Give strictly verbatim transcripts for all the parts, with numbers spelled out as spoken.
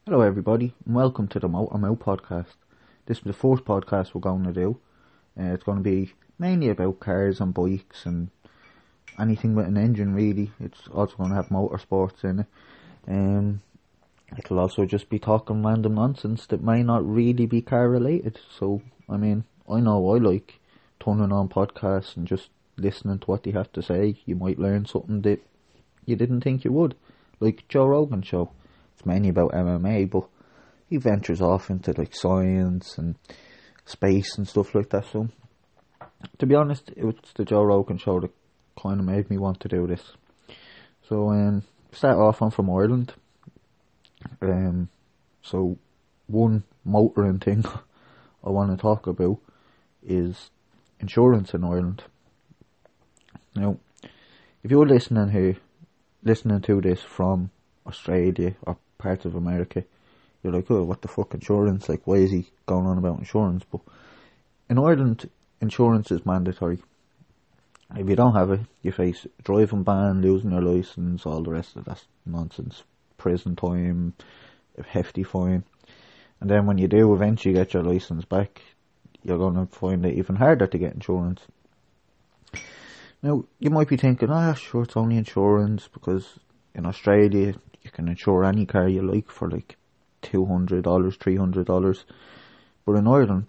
Hello everybody and welcome to the Motor Mouth podcast. This is the fourth podcast we're going to do. Uh, it's going to be mainly about cars and bikes and anything with an engine really. It's also going to have motorsports in it. Um, it'll also just be talking random nonsense that may not really be car related. So, I mean, I know I like turning on podcasts and just listening to what they have to say. You might learn something that you didn't think you would. Like Joe Rogan show. It's mainly about M M A, but he ventures off into like science and space and stuff like that. So, to be honest, it was the Joe Rogan show that kind of made me want to do this. So, um, start off, I'm from Ireland. Um, so one motoring thing I want to talk about is insurance in Ireland. Now, if you're listening here, listening to this from Australia or parts of America, you're like, oh, what the fuck, insurance? Like, why is he going on about insurance? But in Ireland, insurance is mandatory. If you don't have it, you face a driving ban, losing your licence, all the rest of that nonsense. Prison time, a hefty fine. And then when you do eventually get your licence back, you're going to find it even harder to get insurance. Now, you might be thinking, ah, sure, it's only insurance, because in Australia, you can insure any car you like for like two hundred dollars, three hundred dollars. But in Ireland,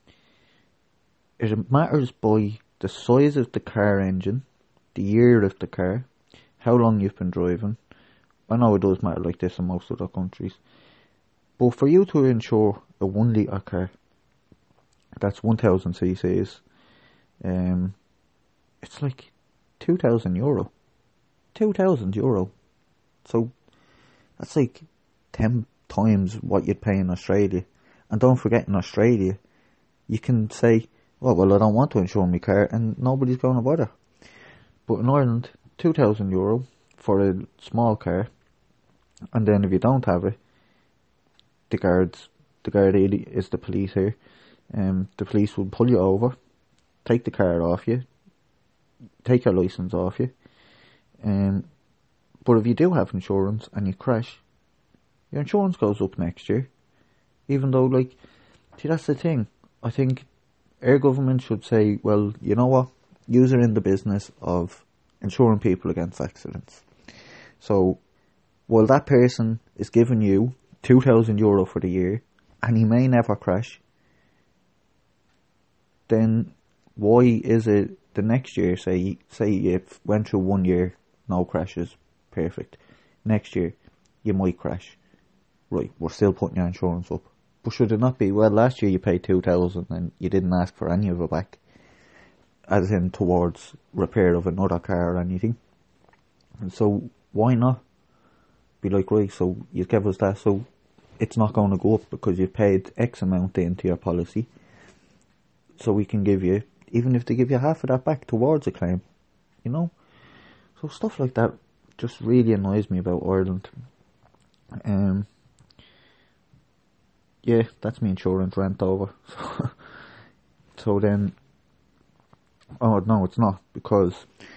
it matters by the size of the car engine, the year of the car, how long you've been driving. I know it does matter like this in most other countries. But for you to insure a one litre car, that's one thousand cc's, um, it's like two thousand euro. two thousand euro. So, that's like ten times what you'd pay in Australia. And don't forget, in Australia, you can say, oh, well, I don't want to insure my car, and nobody's going to bother. But in Ireland, two thousand euro for a small car, and then if you don't have it, the guards, the guard is the police here, um, the police will pull you over, take the car off you, take your licence off you, um, but if you do have insurance and you crash, your insurance goes up next year. Even though, like, see, that's the thing. I think our government should say, well, you know what? Yous are in the business of insuring people against accidents. So, while that person is giving you two thousand euro for the year, and he may never crash, then why is it the next year, say, say you went through one year, no crashes, perfect. Next year, you might crash. Right, we're still putting your insurance up. But should it not be, well, last year you paid two thousand and you didn't ask for any of it back, as in towards repair of another car or anything. And so, why not be like, right, so you give us that, so it's not going to go up because you've paid X amount into your policy. So we can give you, even if they give you half of that back towards a claim, you know? So stuff like that just really annoys me about Ireland. Um, yeah, that's my insurance rant over. So then, oh no, it's not, because,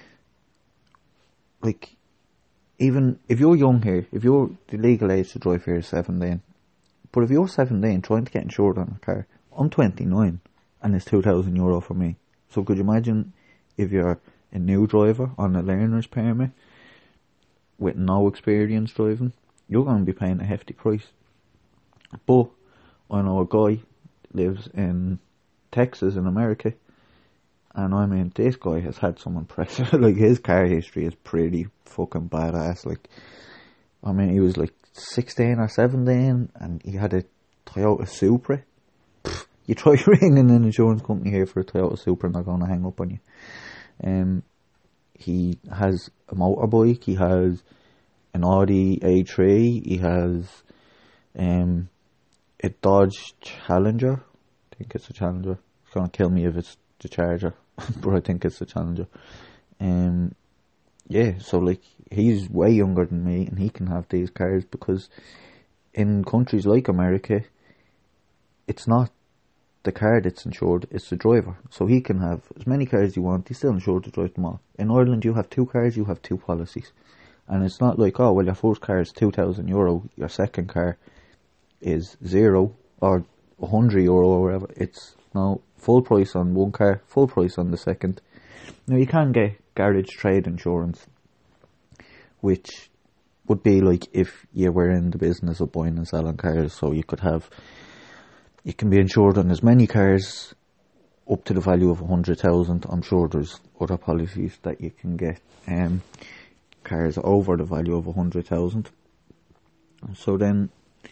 like, even if you're young here, if you're the legal age to drive here is seventeen, but if you're seventeen trying to get insured on a car, I'm twenty-nine and it's two thousand euro for me. So could you imagine if you're a new driver on a learner's permit with no experience driving, you're going to be paying a hefty price. But I know a guy lives in Texas in America, and I mean, this guy has had some impressive, like, his car history is pretty fucking badass. Like, I mean, he was like sixteen or seventeen and he had a Toyota Supra. Pfft, you try ringing an insurance company here for a Toyota Supra and they're going to hang up on you. Um, he has a motorbike, he has an Audi A three, he has um, a Dodge Challenger. I think it's a Challenger. It's going to kill me if it's the Charger, but I think it's the Challenger. Um, yeah, so like, he's way younger than me and he can have these cars, because in countries like America, it's not the car that's insured, it's the driver. So he can have as many cars as you want, he's still insured to drive them all. In Ireland, you have two cars, you have two policies. And it's not like, oh, well, your first car is two thousand euro, your second car is zero or a hundred euro or whatever. It's now full price on one car, full price on the second. Now you can get garage trade insurance, which would be like if you were in the business of buying and selling cars, so you could have, you can be insured on as many cars up to the value of a hundred thousand. I'm sure there's other policies that you can get um, cars over the value of a hundred thousand. So then,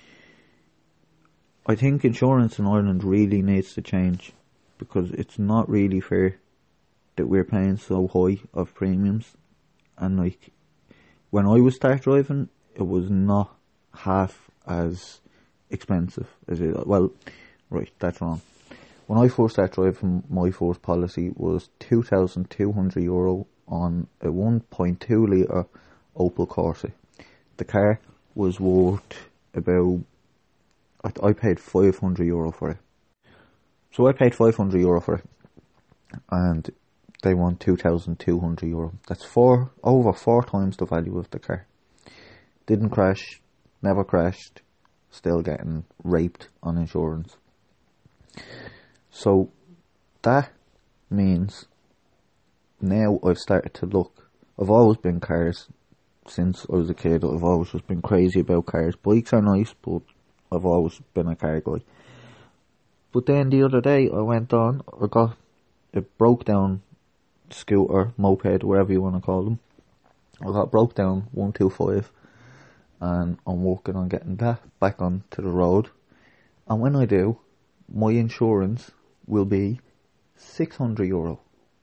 I think insurance in Ireland really needs to change, because it's not really fair that we're paying so high of premiums. And like, when I was start driving, it was not half as expensive as it, well, right, that's wrong. When I first started driving, my first policy was two thousand two hundred euro on a one point two litre Opel Corsa. The car was worth about, I, I paid five hundred euro for it. So I paid five hundred euro for it, and they want two thousand two hundred euro. That's four, over four times the value of the car. Didn't crash, never crashed, still getting raped on insurance. So that means now I've started to look. I've always been cars since I was a kid. I've always just been crazy about cars. Bikes are nice, but I've always been a car guy. But then the other day I went on, I got a broke down scooter, moped, whatever you want to call them. I got broke down one two five, and I'm working on getting that back onto the road. And when I do, my insurance will be six hundred euro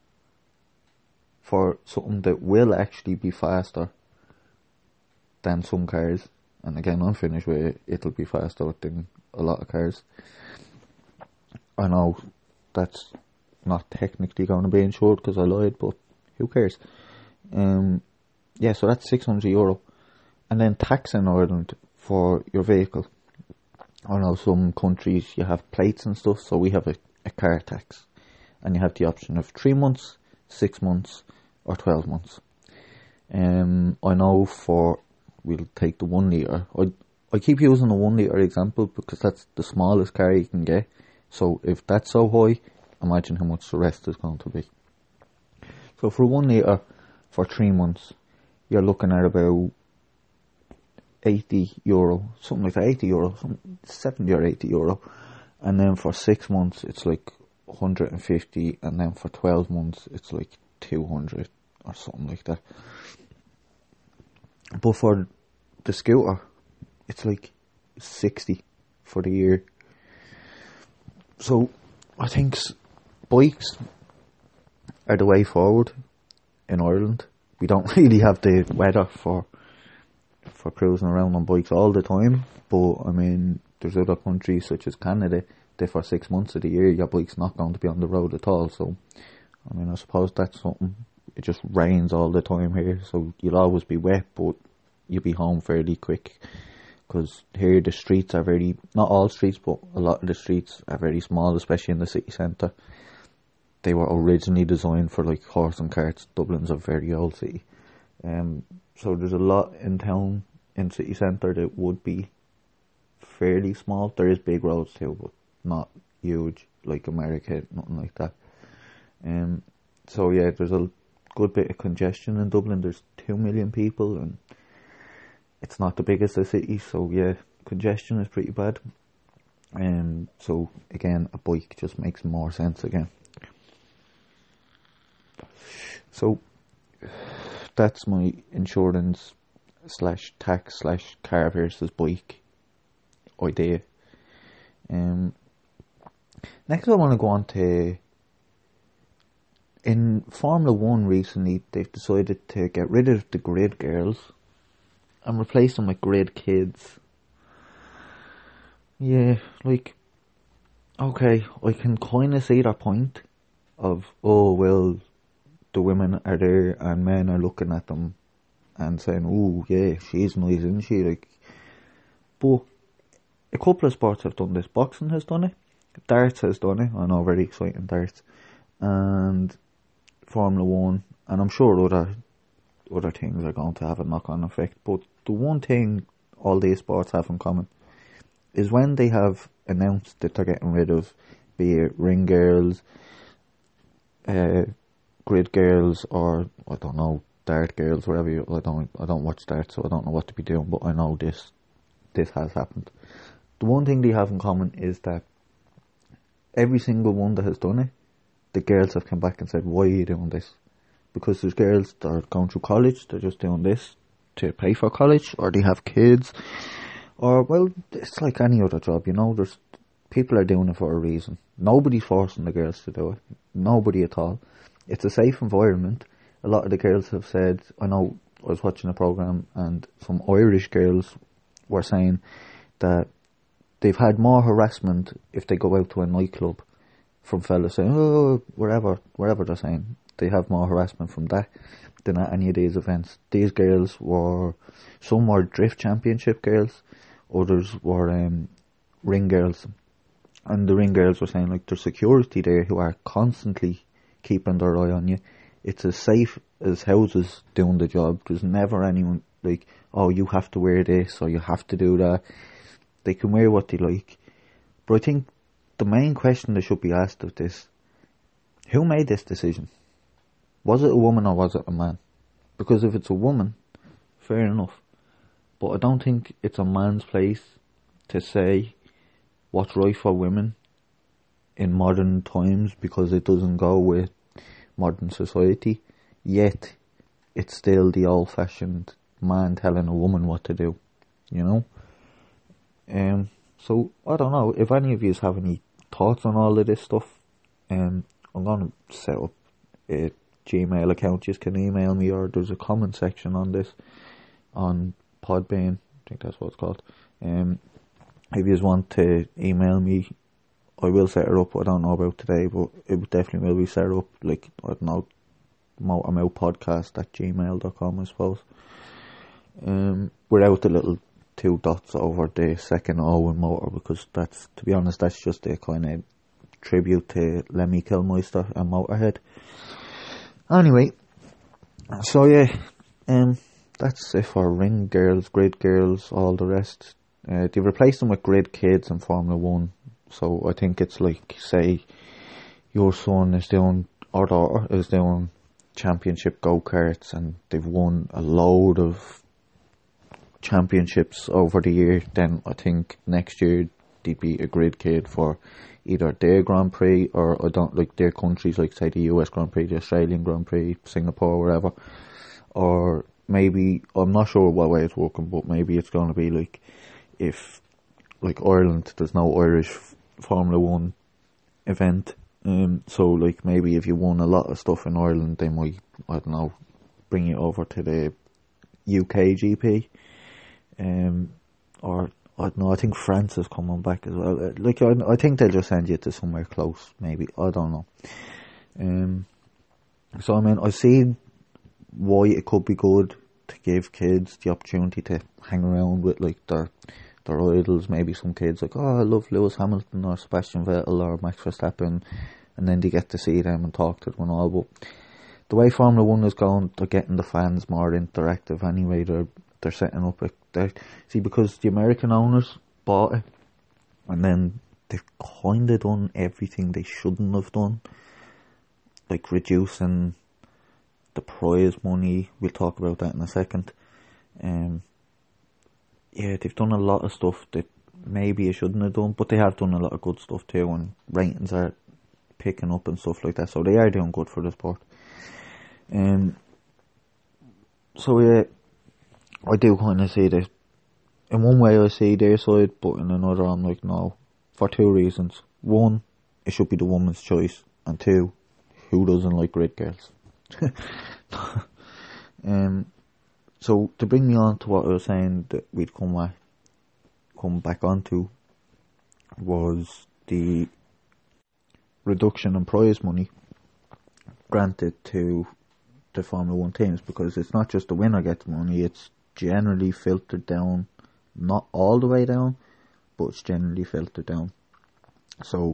for something that will actually be faster than some cars. And again, I'm finished with it, it'll be faster than a lot of cars. I know that's not technically going to be insured because I lied, but who cares? Um, yeah, so that's six hundred euro. And then tax in Ireland for your vehicle. I know some countries you have plates and stuff, so we have a, a car tax. And you have the option of three months, six months, or twelve months. Um, I know for, we'll take the one litre. I, I keep using the one litre example because that's the smallest car you can get. So if that's so high, imagine how much the rest is going to be. So for one litre, for three months, you're looking at about eighty euro, something like that, eighty euro, seventy or eighty euro. And then for six months, it's like one hundred fifty, and then for twelve months, it's like two hundred or something like that. But for the scooter, it's like sixty for the year. So I think bikes are the way forward in Ireland. We don't really have the weather for for cruising around on bikes all the time, but I mean, there's other countries such as Canada that for six months of the year your bike's not going to be on the road at all. So I mean, I suppose that's something. It just rains all the time here, so you'll always be wet, but you'll be home fairly quick. Because here the streets are very, not all streets, but a lot of the streets are very small, especially in the city centre. They were originally designed for like horse and carts. Dublin's a very old city. Um, so there's a lot in town, in city centre, that would be fairly small. There is big roads too, but not huge like America, nothing like that. Um, so yeah, there's a good bit of congestion in Dublin. There's two million people, and it's not the biggest of cities, so yeah, congestion is pretty bad. And um, so again, a bike just makes more sense again. So that's my insurance slash tax slash car versus bike idea. Um, next I want to go on to, in Formula One recently, they've decided to get rid of the grid girls and replace them with grid kids. Yeah, like, okay, I can kind of see their point of, oh, well, the women are there and men are looking at them and saying, oh, yeah, she's nice, isn't she? Like, but a couple of sports have done this. Boxing has done it. Darts has done it. I know, very exciting darts. And Formula One, and I'm sure other other things are going to have a knock-on effect. But the one thing all these sports have in common is when they have announced that they're getting rid of, be it ring girls, uh, grid girls, or I don't know, dart girls, whatever. You, I don't, I don't watch dart, so I don't know what to be doing. But I know this, this has happened. The one thing they have in common is that every single one that has done it, the girls have come back and said, "Why are you doing this?" Because there's girls that are going through college, they're just doing this to pay for college, or they have kids, or, well, it's like any other job, you know, there's people are doing it for a reason. Nobody's forcing the girls to do it. Nobody at all. It's a safe environment. A lot of the girls have said, I know I was watching a programme and some Irish girls were saying that they've had more harassment if they go out to a nightclub from fellas saying, oh, wherever, wherever they're saying. They have more harassment from that than at any of these events. These girls were, some were drift championship girls, others were um, ring girls. And the ring girls were saying, like, there's security there who are constantly keeping their eye on you. It's as safe as houses doing the job. There's never anyone like, oh, you have to wear this or you have to do that. They can wear what they like. But I think the main question that should be asked of this, who made this decision? Was it a woman or was it a man? Because if it's a woman, fair enough. But I don't think it's a man's place to say what's right for women in modern times, because it doesn't go with modern society. Yet, it's still the old-fashioned man telling a woman what to do, you know? Um, so, I don't know, if any of you have any thoughts on all of this stuff, um, I'm going to set up a Gmail account. You can email me, or there's a comment section on this on Podbean. I think that's what it's called. Um, if you just want to email me, I will set it up. I don't know about today, but it definitely will be set up. Like, I don't know, motormouthpodcast at gmail dot com, I suppose. Um, without the little two dots over the second O in motor, because that's, to be honest, that's just a kind of tribute to Lemmy Kilmister and Motorhead. Anyway, so yeah, um, that's it for ring girls, grid girls, all the rest. Uh, they've replaced them with grid kids in Formula One. So I think it's like, say, your son is doing, or daughter is doing championship go-karts, and they've won a load of championships over the year. Then I think next year they'd be a grid kid for either their Grand Prix, or I don't like their countries, like say the U S Grand Prix, the Australian Grand Prix, Singapore, wherever. Or maybe, I'm not sure what way it's working, but maybe it's going to be like, if like Ireland, there's no Irish Formula One event, um, so like maybe if you won a lot of stuff in Ireland, they might, I don't know, bring you over to the U K G P, um, or I don't know, I think France is coming back as well. Like, I, I think they'll just send you to somewhere close, maybe, I don't know. Um, so I mean, I see why it could be good to give kids the opportunity to hang around with like their their idols. Maybe some kids like, oh, I love Lewis Hamilton or Sebastian Vettel or Max Verstappen, and then they get to see them and talk to them and all. But the way Formula One is going, they're getting the fans more interactive anyway. They're they're setting up a, they're, see, because the American owners bought it, and then they've kind of done everything they shouldn't have done, like reducing the prize money. We'll talk about that in a second. Um, yeah, they've done a lot of stuff that maybe you shouldn't have done, but they have done a lot of good stuff too, and ratings are picking up and stuff like that, so they are doing good for the sport. Um, so yeah, I do kind of see that. In one way I see their side, but in another I'm like, no, for two reasons. One, it should be the woman's choice, and two, who doesn't like grid girls? um, so to bring me on to what I was saying that we'd come back, come back onto was the reduction in prize money granted to the Formula One teams, because it's not just the winner gets money, it's generally filtered down, not all the way down, but it's generally filtered down. So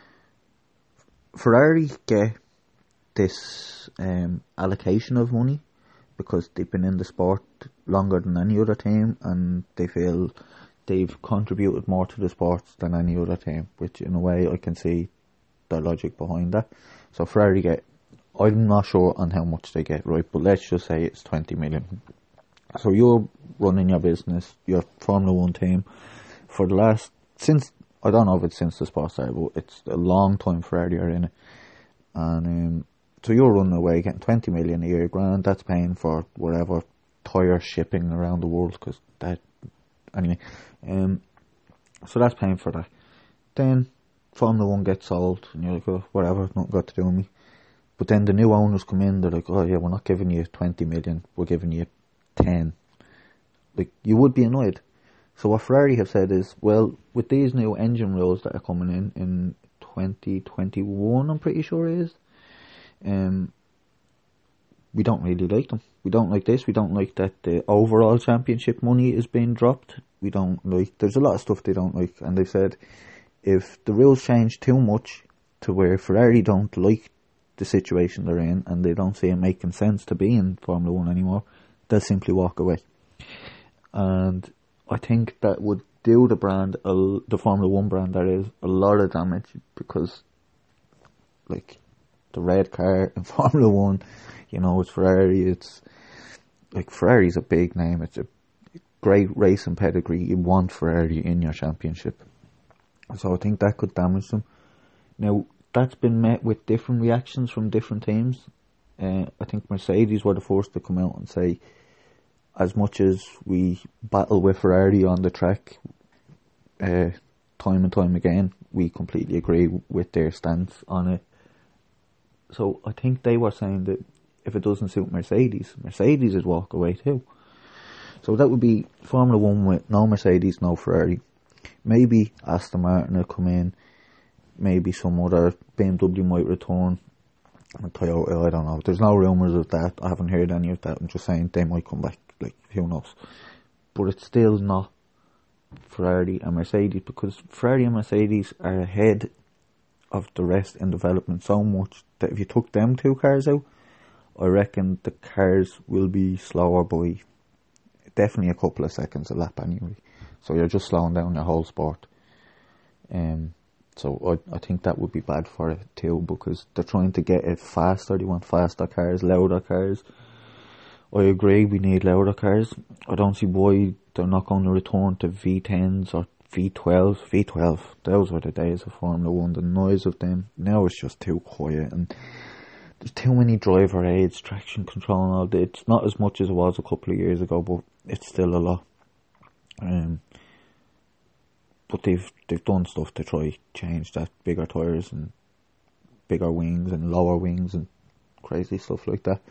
Ferrari get this um, allocation of money because they've been in the sport longer than any other team, and they feel they've contributed more to the sports than any other team, which in a way I can see the logic behind that. So Ferrari get, I'm not sure on how much they get, right, but let's just say it's twenty million. So you're running your business, your Formula One team, for the last, since, I don't know if it's since the sport started, but it's a long time Ferrari are in it. And um, so you're running away, getting twenty million a year, grand, that's paying for whatever tyre shipping around the world, because that, anyway, um, so that's paying for that. Then Formula One gets sold, and you're like, oh, whatever, nothing got to do with me. But then the new owners come in, they're like, oh yeah, we're not giving you twenty million, we're giving you ten. Like, you would be annoyed. So what Ferrari have said is, well, with these new engine rules that are coming in in twenty twenty-one, I'm pretty sure it is, um, we don't really like them. We don't like this. We don't like that the overall championship money is being dropped. We don't like, there's a lot of stuff they don't like. And they've said, if the rules change too much to where Ferrari don't like the situation they're in and they don't see it making sense to be in Formula One anymore, they'll simply walk away. And I think that would do the brand, uh, the Formula One brand, that is, a lot of damage, because, like, the red car in Formula One, you know, it's Ferrari, it's, like, Ferrari's a big name, it's a great racing pedigree, you want Ferrari in your championship. So I think that could damage them. Now, that's been met with different reactions from different teams. Uh, I think Mercedes were the first to come out and say, as much as we battle with Ferrari on the track, uh, time and time again, we completely agree with their stance on it. So I think they were saying that if it doesn't suit Mercedes, Mercedes would walk away too. So that would be Formula One with no Mercedes, no Ferrari. Maybe Aston Martin will come in, maybe some other, B M W might return, and Toyota, I don't know. There's no rumours of that, I haven't heard any of that, I'm just saying they might come back, like, who knows. But it's still not Ferrari and Mercedes, because Ferrari and Mercedes are ahead of the rest in development so much that if you took them two cars out, I reckon the cars will be slower by definitely a couple of seconds a lap anyway. So you're just slowing down your whole sport. Um, so I, I think that would be bad for it too, because they're trying to get it faster. They want faster cars, louder cars. I agree, we need louder cars. I don't see why they're not going to return to V tens or V twelves. V twelve, those were the days of Formula One, the noise of them. Now it's just too quiet, and there's too many driver aids, traction control and all that. It's not as much as it was a couple of years ago, but it's still a lot. Um, but they've they've done stuff to try change that, bigger tyres and bigger wings and lower wings and crazy stuff like that.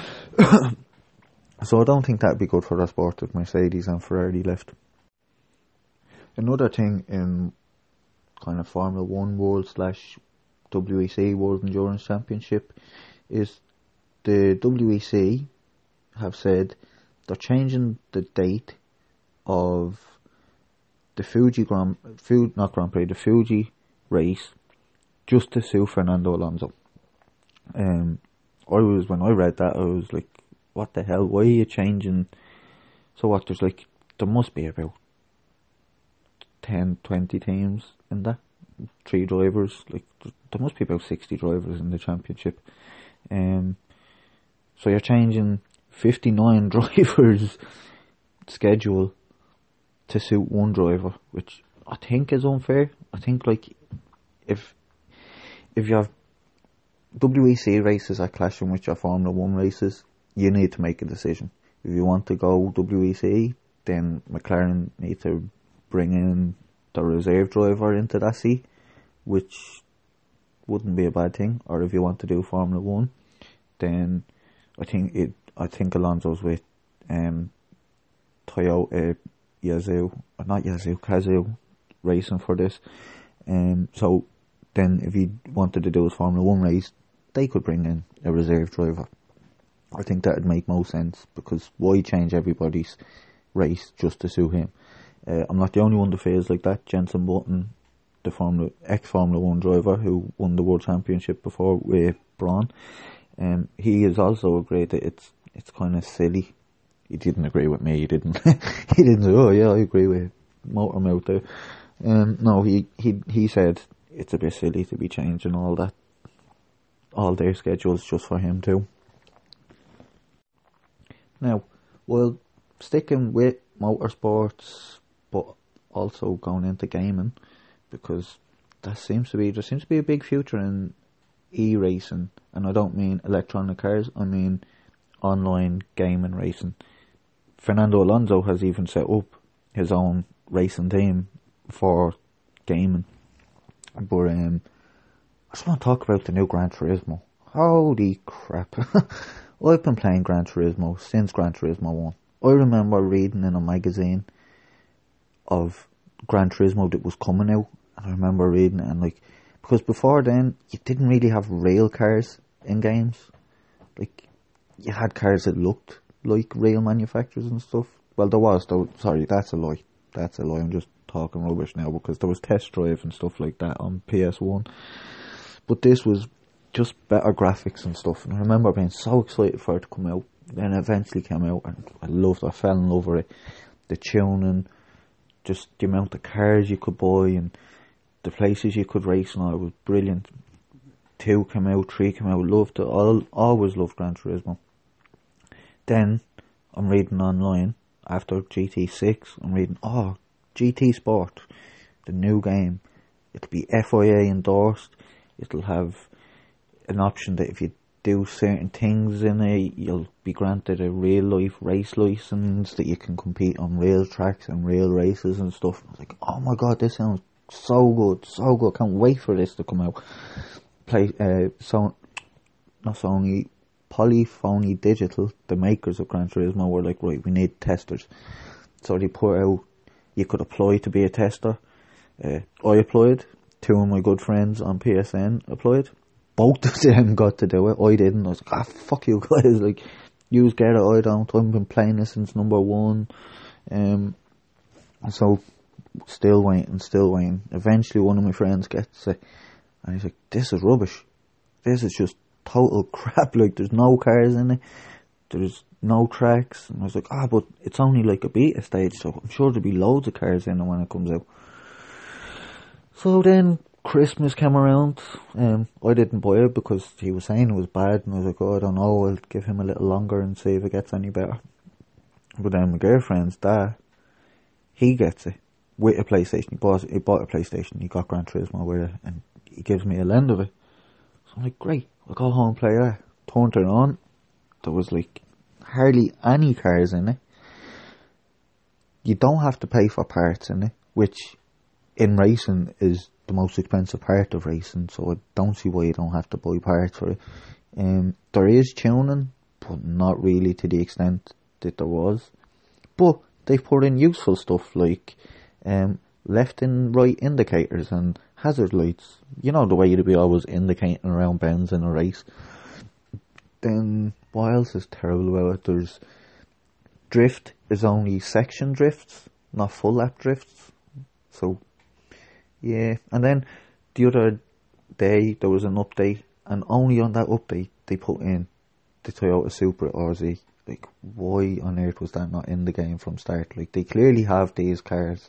So I don't think that'd be good for the sport if Mercedes and Ferrari left. Another thing in kind of Formula One World slash W E C World Endurance Championship is the W E C have said they're changing the date of the Fuji Grand, Fu, not Grand Prix, the Fuji race, just to suit Fernando Alonso. Um, I was, when I read that, I was like, what the hell, why are you changing? So what, there's like, there must be about ten, twenty teams in that, three drivers, like, there must be about sixty drivers in the championship. Um, so you're changing fifty-nine drivers' schedule to suit one driver, which I think is unfair. I think, like, if if you have W E C races are clashing with your Formula One races, you need to make a decision. If you want to go W E C, then McLaren need to bring in the reserve driver into that seat, which wouldn't be a bad thing. Or if you want to do Formula One, then I think it. I think Alonso's with um, Toyota, Yazoo, not Yazoo, Kazoo racing for this. Um, so then, if he wanted to do his Formula One race, they could bring in a reserve driver. I think that would make most sense, because why change everybody's race just to suit him? Uh, I'm not the only one that feels like that. Jenson Button, the Formula ex-Formula One driver who won the World Championship before with Braun, um, he has also agreed that it's it's kind of silly. He didn't agree with me. He didn't. he didn't say, "Oh yeah, I agree with motor out there. Um, no, he, he, he said it's a bit silly to be changing all that, all their schedules just for him too. Now, well, sticking with motorsports, but also going into gaming, because that seems to be, there seems to be a big future in e-racing, and I don't mean electronic cars, I mean online gaming racing. Fernando Alonso has even set up his own racing team for gaming. But um, I just want to talk about the new Gran Turismo. Holy crap. I've been playing Gran Turismo since Gran Turismo one. I remember reading in a magazine of Gran Turismo that was coming out, and I remember reading it, and like, because before then you didn't really have real cars in games. Like, you had cars that looked like real manufacturers and stuff. Well, there was, though. Sorry, that's a lie. That's a lie. I'm just talking rubbish now, because there was Test Drive and stuff like that on P S one. But this was just better graphics and stuff. And I remember being so excited for it to come out. Then it eventually came out, and I loved it. I fell in love with it. The tuning, just the amount of cars you could buy, and the places you could race, and all, it was brilliant. Two came out, three came out, loved it. I always loved Gran Turismo. Then I'm reading online after G T six. I'm reading, oh, G T Sport, the new game. It'll be F I A endorsed. It'll have an option that if you do certain things in it, you'll be granted a real life race license that you can compete on real tracks and real races and stuff. I was like, oh my god, this sounds so good, so good. Can't wait for this to come out. Play, uh, so not Sony, Polyphony Digital, the makers of Gran Turismo, were like, right, we need testers. So they put out, you could apply to be a tester. Uh, I applied. Two of my good friends on P S N applied. Both of them got to do it. I didn't. I was like, ah, fuck you guys. Like, you get it, I don't. I've been playing this since number one. Um, so, still waiting, still waiting. Eventually, one of my friends gets it. And he's like, this is rubbish. This is just total crap. Like, there's no cars in it. There's no tracks. And I was like, ah, but it's only like a beta stage, so I'm sure there'll be loads of cars in it when it comes out. So then Christmas came around. Um, I didn't buy it because he was saying it was bad, and I was like, oh, I don't know, I'll give him a little longer and see if it gets any better. But then my girlfriend's dad, he gets it with a PlayStation. He bought, he bought a PlayStation, he got Gran Turismo with it, and he gives me a lend of it. So I'm like, great, I'll go home and play that. Turned it on, there was like hardly any cars in it. You don't have to pay for parts in it, which in racing is the most expensive part of racing, so I don't see why you don't have to buy parts for it. Um, there is tuning, but not really to the extent that there was. But they've put in useful stuff like um, left and right indicators and hazard lights. You know, the way you'd be always indicating around bends in a race. Then what else is terrible about it? There's drift is only section drifts, not full lap drifts. So yeah, and then the other day there was an update, and only on that update they put in the Toyota Supra R Z. Like, why on earth was that not in the game from start? Like, they clearly have these cars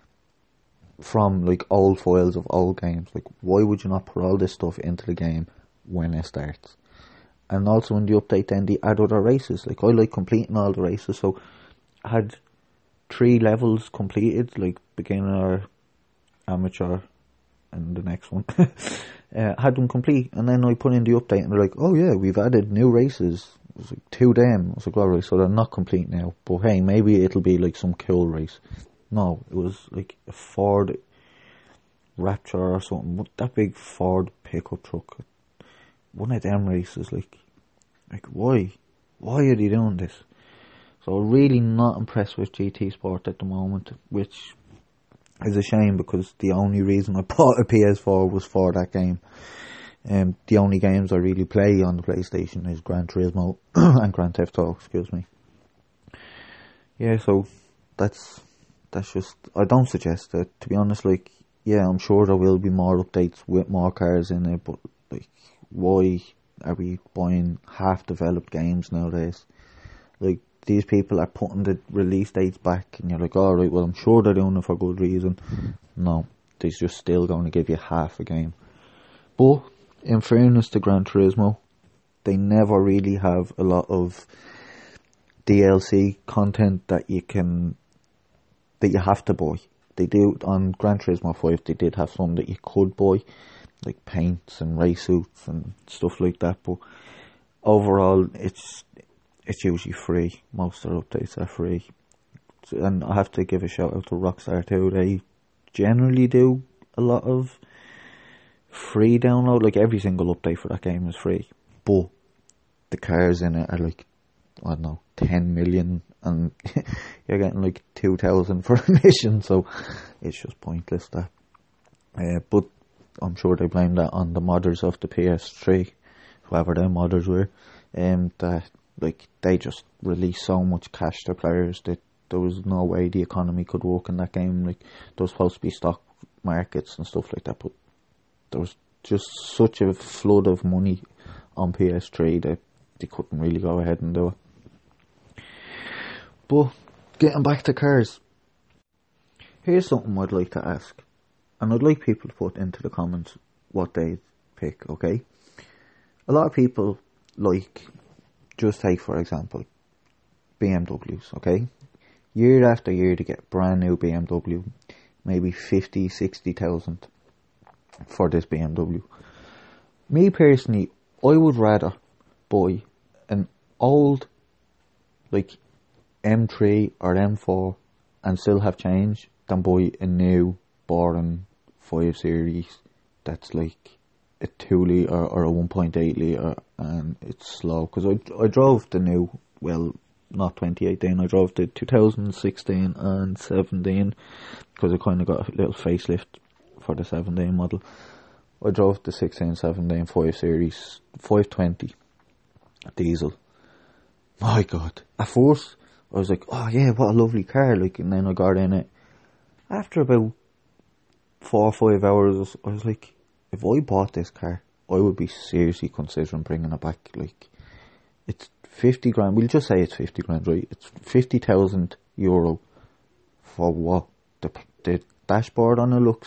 from like old files of old games. Like, why would you not put all this stuff into the game when it starts? And also in the update then they add other races. Like, I like completing all the races, so I had three levels completed, like beginner, amateur, and the next one. uh, had them complete, and then I put in the update and they're like, oh yeah, we've added new races. It was like two them. I was like, alright, so they're not complete now, but hey, maybe it'll be like some cool race. No, it was like a Ford Rapture or something, that big Ford pickup truck. One of them races, like, like why? Why are they doing this? So really not impressed with G T Sport at the moment, which is a shame because the only reason I bought a P S four was for that game. Um, the only games I really play on the PlayStation is Gran Turismo and Grand Theft Auto, excuse me. Yeah, so that's that's just, I don't suggest it, to be honest. Like, yeah, I'm sure there will be more updates with more cars in it, but like, why are we buying half developed games nowadays? Like, these people are putting the release dates back, and you're like, alright, well, I'm sure they're doing it for good reason. No, they're just still going to give you half a game. But, in fairness to Gran Turismo, they never really have a lot of D L C content that you can, that you have to buy. They do, on Gran Turismo five, they did have some that you could buy, like paints and race suits and stuff like that, but overall, it's it's usually free. Most of their updates are free. And I have to give a shout out to Rockstar too. They generally do a lot of free download. Like, every single update for that game is free. But the cars in it are like, I don't know, ten million, and you're getting like two thousand for a mission, so it's just pointless that. Uh, but I'm sure they blame that on the modders of the P S three, whoever their modders were, um, that like they just released so much cash to players that there was no way the economy could work in that game. Like, there was supposed to be stock markets and stuff like that, but there was just such a flood of money on P S three that they couldn't really go ahead and do it. But getting back to cars, here's something I'd like to ask, and I'd like people to put into the comments what they pick. Okay, a lot of people like, just take for example B M Ws. Okay, year after year they get brand new B M W, maybe fifty, sixty thousand for this B M W. Me personally, I would rather buy an old like M three or M four and still have change than buy a new boring five series that's like a two litre or a one point eight litre and it's slow. Because I, I drove the new, well, not twenty eighteen, I drove the two thousand sixteen and seventeen, because I kind of got a little facelift for the seventeen model. I drove the sixteen seventeen five series five twenty diesel. My god, at first I was like, oh yeah, what a lovely car, like, and then I got in it. After about four or five hours, I was like, if I bought this car, I would be seriously considering bringing it back. Like, it's fifty grand, we'll just say it's fifty grand, right? It's fifty thousand euro for what? The, the dashboard on it looks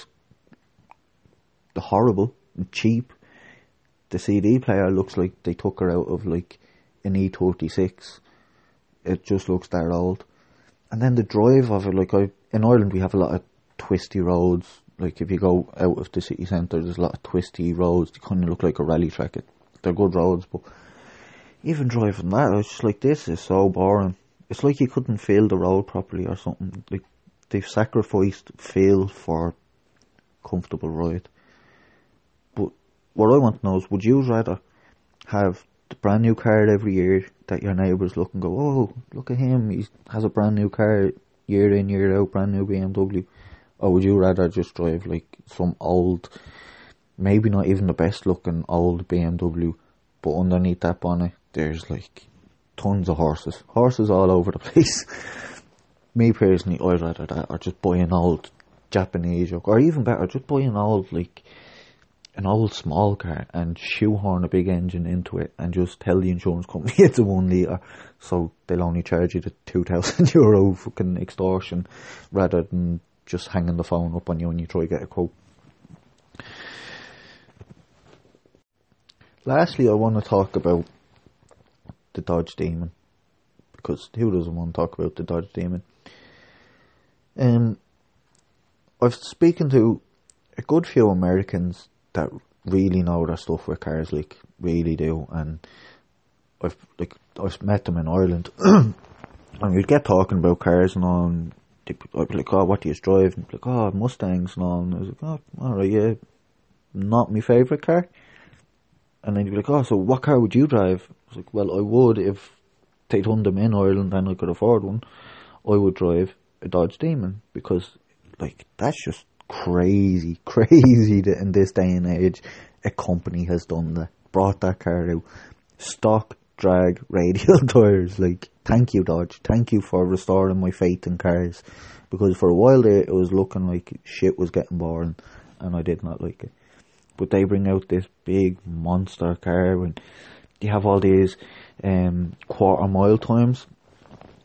horrible and cheap. The C D player looks like they took her out of like an E thirty-six. It just looks that old. And then the drive of it, like, I in Ireland we have a lot of twisty roads. Like, if you go out of the city centre, there's a lot of twisty roads. They kind of look like a rally track. It, they're good roads, but even driving that, I was just like, this is so boring. It's like you couldn't feel the road properly or something. Like, they've sacrificed feel for comfortable ride. But what I want to know is, would you rather have the brand new car every year that your neighbours look and go, oh, look at him, he has a brand new car year in, year out, brand new B M W? Or would you rather just drive like some old, maybe not even the best looking old B M W, but underneath that bonnet there's like tons of horses, horses all over the place? Me personally, I'd rather that, or just buy an old Japanese, or even better, just buy an old, like, an old small car and shoehorn a big engine into it and just tell the insurance company it's a one litre, so they'll only charge you the two thousand euro fucking extortion, rather than just hanging the phone up on you when you try to get a quote. Lastly, I want to talk about the Dodge Demon, because who doesn't want to talk about the Dodge Demon? Um, I've spoken to a good few Americans that really know their stuff with cars, like, really do, and I've like I've met them in Ireland, and we'd get talking about cars and all, and I'd be like, oh, what do you drive? And they'd be like, oh, Mustangs and all, and I was like, oh, alright, yeah, not my favourite car. And then you'd be like, oh, so what car would you drive? I was like, well, I would, if they'd done them in Ireland and I could afford one, I would drive a Dodge Demon, because, like, that's just crazy, crazy that in this day and age a company has done that, brought that car out, stock drag radial tires. Like, thank you, Dodge, thank you for restoring my faith in cars, because for a while there it was looking like shit was getting boring and I did not like it. But they bring out this big monster car, and you have all these um, quarter mile times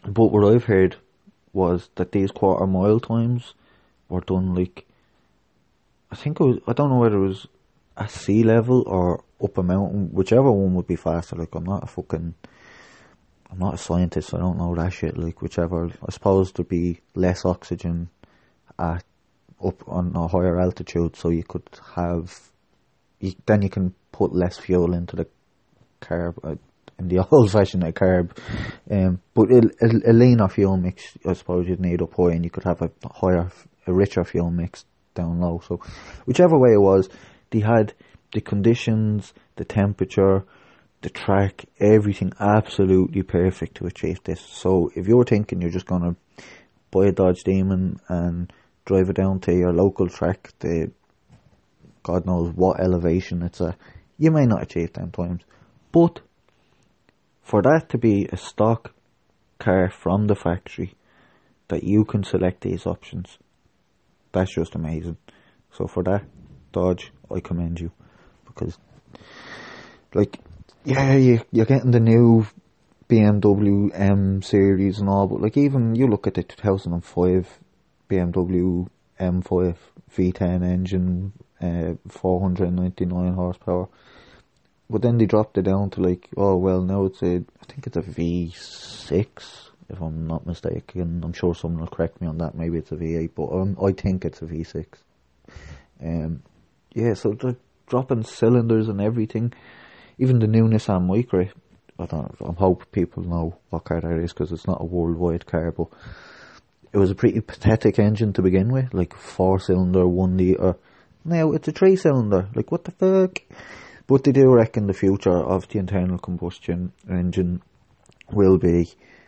But what I've heard was that these quarter mile times were done like, I think it was, I don't know whether it was at sea level or up a mountain, whichever one would be faster. Like, I'm not a fucking, I'm not a scientist, so I don't know that shit. Like, whichever, I suppose there'd be less oxygen at up on a higher altitude, so you could have, you, then you can put less fuel into the carb, uh, in the old fashioned uh, carb, um, but a, a, a leaner fuel mix, I suppose you'd need up high, and you could have a higher, a richer fuel mix down low. So whichever way it was, they had the conditions, the temperature, the track, everything absolutely perfect to achieve this. So if you're thinking you're just gonna buy a Dodge Demon and drive it down to your local track, the God knows what elevation it's at, you may not achieve ten times. But for that to be a stock car from the factory, that you can select these options, that's just amazing. So for that, Dodge, I commend you. Because, like, yeah, you, you're getting the new B M W M series and all, but like, even you look at the two thousand five B M W M five V ten engine, uh, four hundred ninety-nine horsepower, but then they dropped it down to like, oh well, now it's a, I think it's a V six, if I'm not mistaken. I'm sure someone will correct me on that. Maybe it's a V eight, but um, I think it's a V six. Um, yeah, so they're dropping cylinders and everything. Even the new Nissan Micra, I don't know, I hope people know what car that is, because it's not a worldwide car, but it was a pretty pathetic engine to begin with, like four cylinder, one litre. Now it's a three cylinder, like what the fuck? But they do reckon the future of the internal combustion engine will be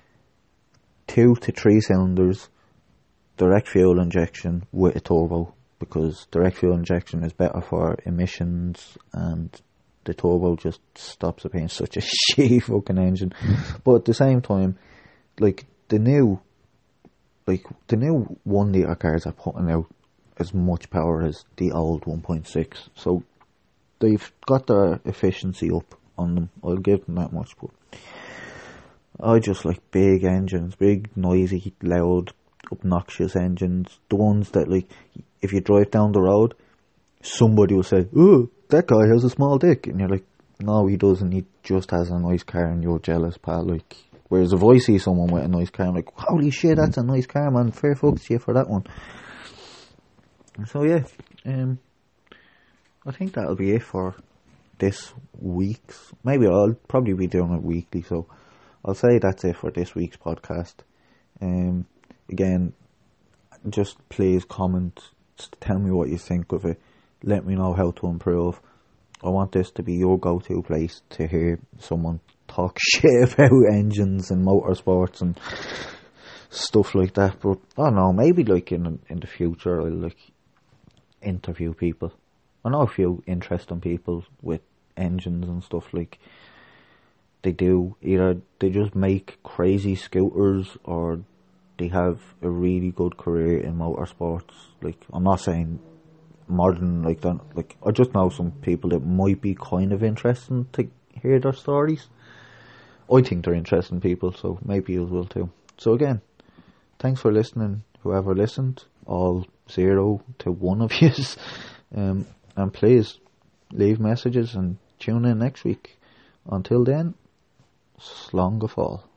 two to three cylinders, direct fuel injection with a turbo, because direct fuel injection is better for emissions, and the turbo just stops it being such a shitty fucking engine. But at the same time, like the new, like the new one litre cars are putting out as much power as the old one point six. So they've got their efficiency up on them. I'll give them that much. But I just like big engines, big, noisy, loud, obnoxious engines. The ones that, like, if you drive down the road, somebody will say, "Oh, that guy has a small dick," and you're like, "No, he doesn't. He just has a nice car," and you're jealous, pal. Like, whereas if I see someone with a nice car, I'm like, "Holy shit, that's a nice car, man. Fair fucks to you for that one." So yeah, um, I think that'll be it for this week's. Maybe I'll probably be doing it weekly, so I'll say that's it for this week's podcast. Um, again, just please comment, tell me what you think of it. Let me know how to improve. I want this to be your go-to place to hear someone talk shit about engines and motorsports and stuff like that. But I don't know, maybe like in in the future I'll like interview people. I know a few interesting people with engines and stuff. Like, they do either they just make crazy scooters, or they have a really good career in motorsports. Like, I'm not saying modern like that. Like, I just know some people that might be kind of interesting to hear their stories. I think they're interesting people, so maybe you will too. So again, thanks for listening, whoever listened, all zero to one of you. Um, and please leave messages and tune in next week. Until then, slán go fóill.